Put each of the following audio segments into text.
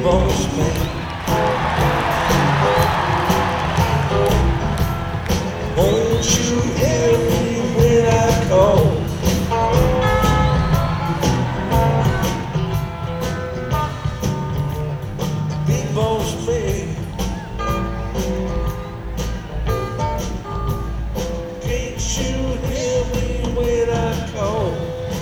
boss man. Won't you help me when I call? Big boss man, can't you help me when I call?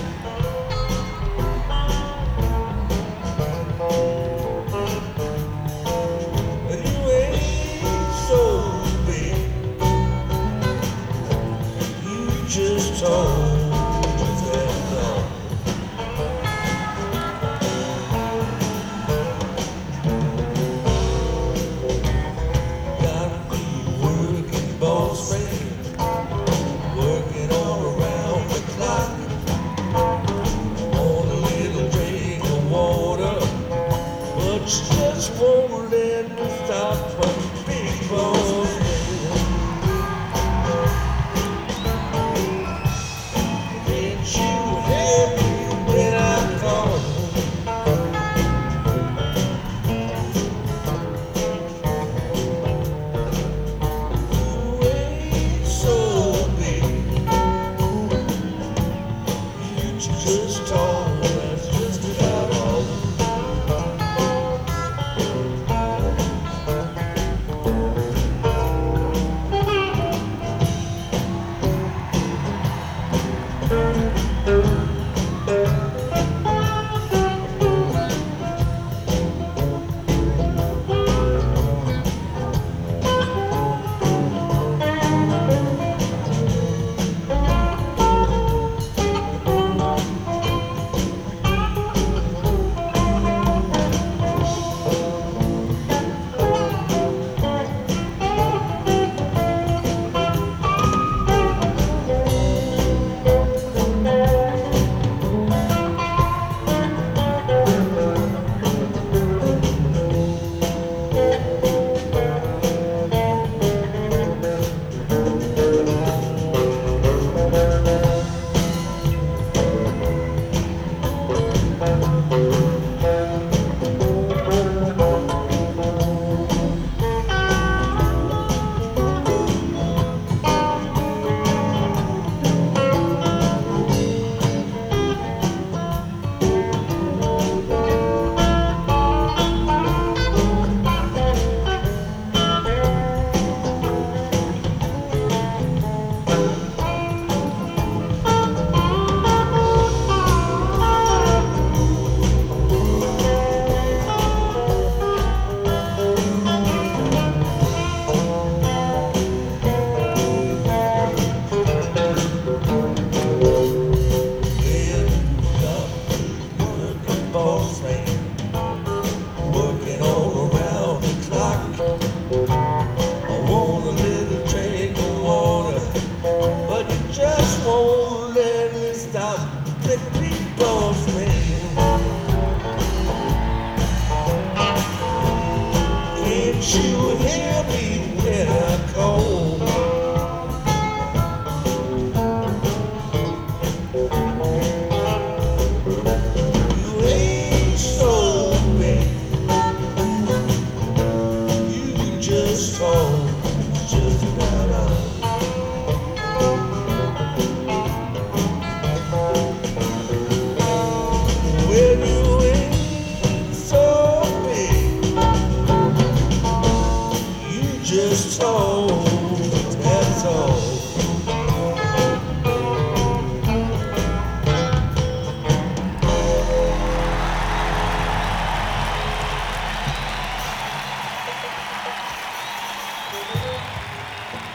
You ain't so big, you just told that all. Gotta be working, boss man, working all around the clock. On a little drink of water, but you just won't let me stop from big boss man. Can't you help me when I call? You ain't so big, you just tall, that's just about all. Boss man, working all around the clock. I want a little drink of water, but you just won't let me stop. The big boss man, can't you hear me when I call? Just told, just about all. Well, you ain't so big, you just told, that's all.